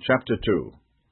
Chapter 2.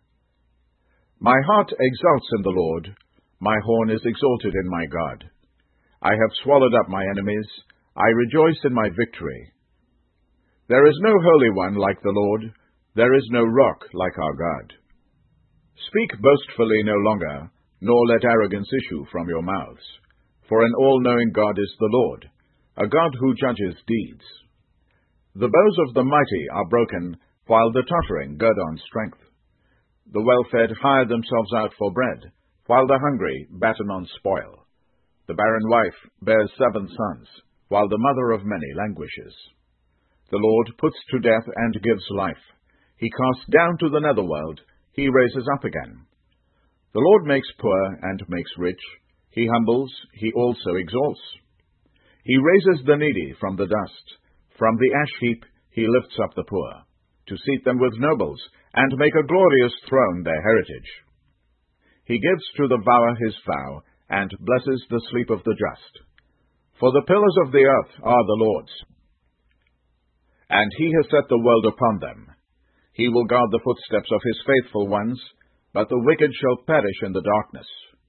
My heart exults in the Lord, my horn is exalted in my God. I have swallowed up my enemies, I rejoice in my victory. There is no Holy One like the Lord, there is no rock like our God. Speak boastfully no longer, nor let arrogance issue from your mouths. For an all-knowing God is the Lord, a God who judges deeds. The bows of the mighty are broken, while the tottering gird on strength. The well-fed hire themselves out for bread, while the hungry batten on spoil. The barren wife bears 7 sons, while the mother of many languishes. The Lord puts to death and gives life. He casts down to the netherworld, he raises up again. The Lord makes poor and makes rich. He humbles, he also exalts. He raises the needy from the dust. From the ash heap he lifts up the poor, to seat them with nobles, and make a glorious throne their heritage. He gives to the vower his vow, and blesses the sleep of the just. For the pillars of the earth are the Lord's, and he has set the world upon them. He will guard the footsteps of his faithful ones, but the wicked shall perish in the darkness.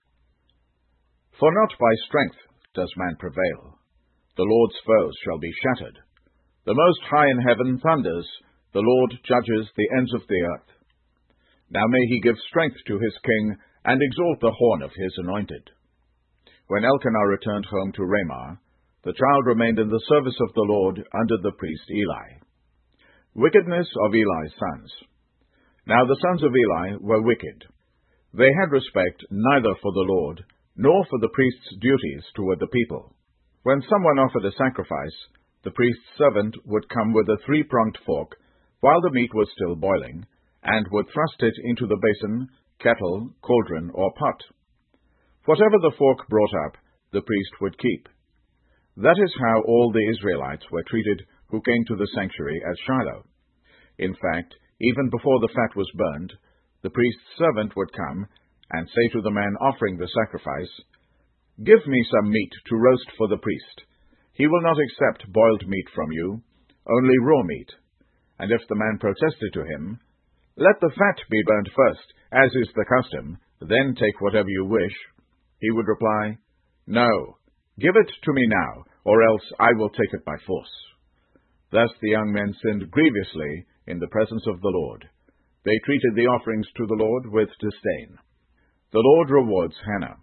For not by strength does man prevail. The Lord's foes shall be shattered. The Most High in heaven thunders, the Lord judges the ends of the earth. Now may he give strength to his king, and exalt the horn of his anointed. When Elkanah returned home to Ramah, the child remained in the service of the Lord under the priest Eli. Wickedness of Eli's sons. Now the sons of Eli were wicked. They had respect neither for the Lord, nor for the priest's duties toward the people. When someone offered a sacrifice, the priest's servant would come with a 3-pronged fork, while the meat was still boiling, and would thrust it into the basin, kettle, cauldron, or pot. Whatever the fork brought up, the priest would keep. That is how all the Israelites were treated who came to the sanctuary at Shiloh. In fact, even before the fat was burned, the priest's servant would come and say to the man offering the sacrifice, "Give me some meat to roast for the priest. He will not accept boiled meat from you, only raw meat." And if the man protested to him, "Let the fat be burnt first, as is the custom, then take whatever you wish," he would reply, "No, give it to me now, or else I will take it by force." Thus the young men sinned grievously in the presence of the Lord. They treated the offerings to the Lord with disdain. The Lord rewards Hannah.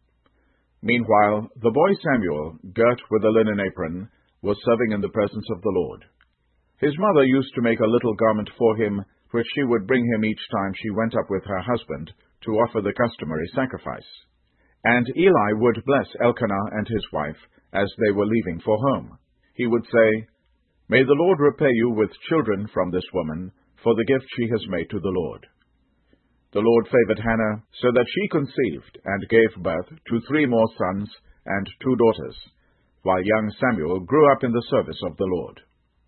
Meanwhile, the boy Samuel, girt with a linen apron, was serving in the presence of the Lord. His mother used to make a little garment for him, which she would bring him each time she went up with her husband to offer the customary sacrifice. And Eli would bless Elkanah and his wife as they were leaving for home. He would say, "May the Lord repay you with children from this woman for the gift she has made to the Lord." The Lord favored Hannah so that she conceived and gave birth to 3 more sons and 2 daughters, while young Samuel grew up in the service of the Lord.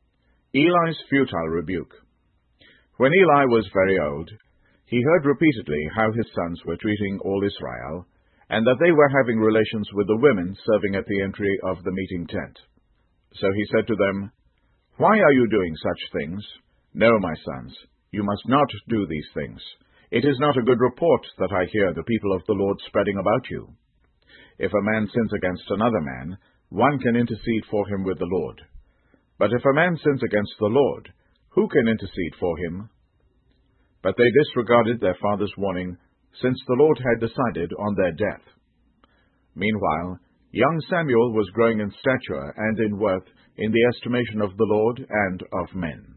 Eli's futile rebuke. When Eli was very old, he heard repeatedly how his sons were treating all Israel, and that they were having relations with the women serving at the entry of the meeting tent. So he said to them, "Why are you doing such things? No, my sons, you must not do these things. It is not a good report that I hear the people of the Lord spreading about you. If a man sins against another man, one can intercede for him with the Lord. But if a man sins against the Lord, who can intercede for him?" But they disregarded their father's warning, since the Lord had decided on their death. Meanwhile, young Samuel was growing in stature and in worth in the estimation of the Lord and of men.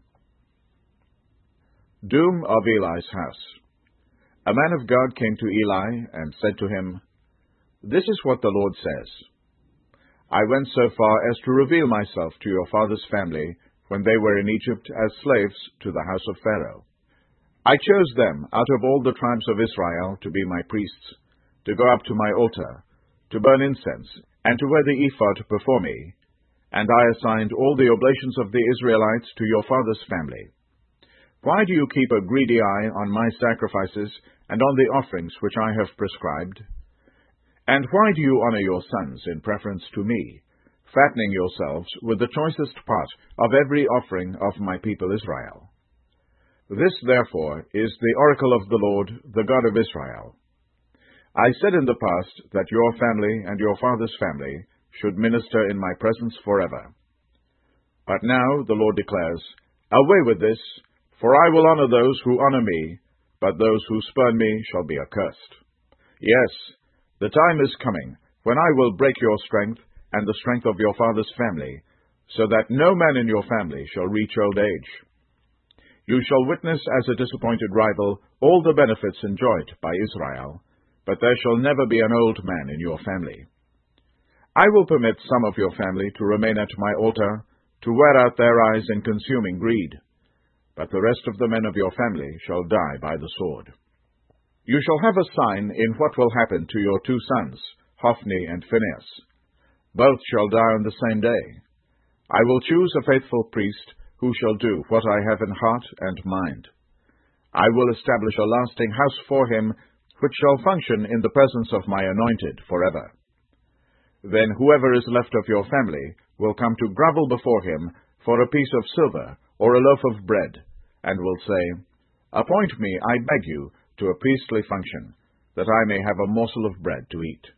Doom of Eli's house. A man of God came to Eli and said to him, "This is what the Lord says. I went so far as to reveal myself to your father's family when they were in Egypt as slaves to the house of Pharaoh. I chose them out of all the tribes of Israel to be my priests, to go up to my altar, to burn incense, and to wear the ephod before me, and I assigned all the oblations of the Israelites to your father's family. Why do you keep a greedy eye on my sacrifices and on the offerings which I have prescribed? And why do you honor your sons in preference to me, fattening yourselves with the choicest part of every offering of my people Israel? This, therefore, is the oracle of the Lord, the God of Israel. I said in the past that your family and your father's family should minister in my presence forever. But now, the Lord declares, away with this, for I will honor those who honor me, but those who spurn me shall be accursed. Yes, the time is coming when I will break your strength and the strength of your father's family, so that no man in your family shall reach old age. You shall witness as a disappointed rival all the benefits enjoyed by Israel, but there shall never be an old man in your family. I will permit some of your family to remain at my altar, to wear out their eyes in consuming greed, but the rest of the men of your family shall die by the sword. You shall have a sign in what will happen to your 2 sons, Hophni and Phinehas. Both shall die on the same day. I will choose a faithful priest who shall do what I have in heart and mind. I will establish a lasting house for him, which shall function in the presence of my anointed forever. Then whoever is left of your family will come to grovel before him for a piece of silver or a loaf of bread, and will say, appoint me, I beg you, to a priestly function, that I may have a morsel of bread to eat.